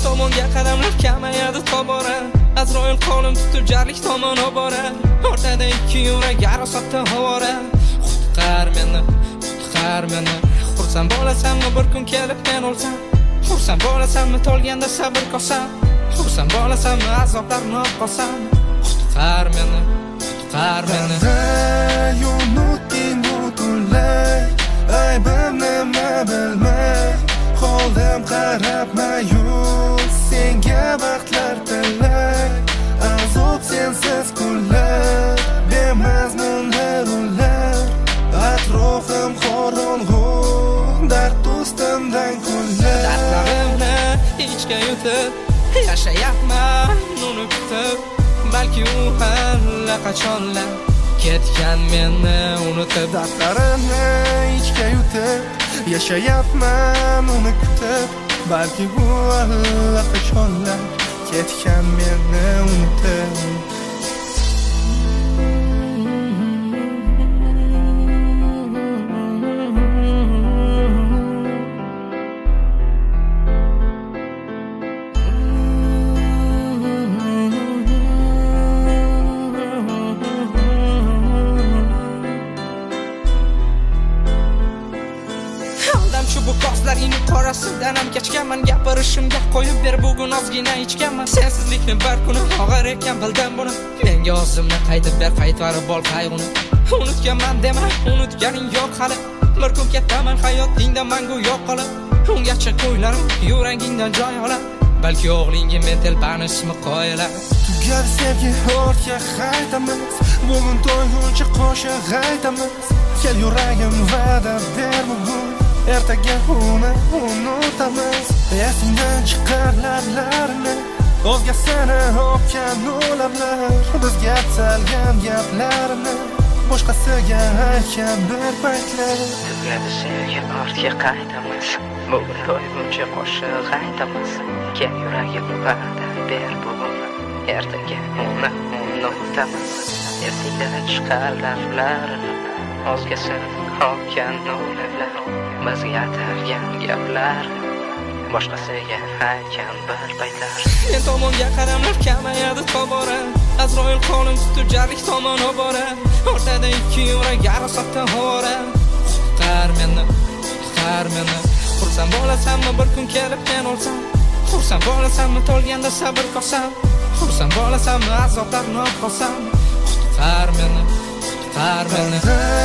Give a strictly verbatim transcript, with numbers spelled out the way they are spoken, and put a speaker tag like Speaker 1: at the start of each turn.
Speaker 1: tomonga qadamlar kamayadi tobora. Azroil qo'lim tutib jarlik tomon oborar. O'rtada ikki yurak arosatda havora. Qutqar meni, qutqar meni. Xursand bo'lasanmi bir kun kelib men o'lsam? Xursand bo'lasanmi to'lganda sabr qolsam? Xursand bo'lasanmi azoblarni qolsam? Qutqar meni, qutqar meni.
Speaker 2: Yo'nuting butunlay, aybim nima bilmay, qo'ldim qarab mayus, senga vaqtlar tilay. Azob sensiz kunlar, bemazmunlar ular, atrofim qorong'u, dard ustimdan kunlar.
Speaker 1: Dardlarimni ichga yutib yashayapman uni kutib, balki u allaqachonlar ketgan meni unutib.
Speaker 2: Dardlarimni ichga yutib yashayapman uni kutib, balki u allaqachonlar ketgan meni unutib.
Speaker 1: Bu ko'zlaring qorasidan ham kechganman, gapirishimga qo'yib ber bugun ozgina ichganman. Sensizlikni bir kuni og'ir ekan bildim buni, menga o'zimni qaytib ber qaytarib ol qayg'uni. Unutganman dema, unutganing yo'q hali, bir kun ketaman hayotingda mangu yo'q qolib. Ungacha ko'ylarim yuragingdan joy oladi, balki o'g'lingga men telbani ismi qo'yiladi.
Speaker 2: Tugar sevgi ortga qaytamiz, bugun to'yguncha qo'shiq aytamiz. Kel yuragim va'da ber bugun, ertaga uni unutamiz. Esingdan chiqar lablarni, o'zga seni o'pgan ularlar, bizga salgan gaplarini boshqasiga aytgan bir paytlar.
Speaker 1: Tugar sevgi ortga qaytamiz, bugun to'yguncha qo'shiq aytamiz. Kel yuragim va'da ber bugun, ertaga uni unutamiz. Esingdan chiqar lablarni, o'zga seni o'pgan ularlar, bizga atalgan gaplar, boshqasiga aytgan bir paytlar. Men tomonga qadamlar kamayadi tobora, Azroil qo'lim tutib jarlik tomon oborar. O'rtada ikki yurak arosatda havora. Qutqar meni, qutqar meni. Xursand bo'lasanmi bir kun kelib men o'lsam? Xursand bo'lasanmi to'lganda sabr qolsam? Xursand bo'lasanmi azoblarni qolsam? Qutqar meni, qutqar meni.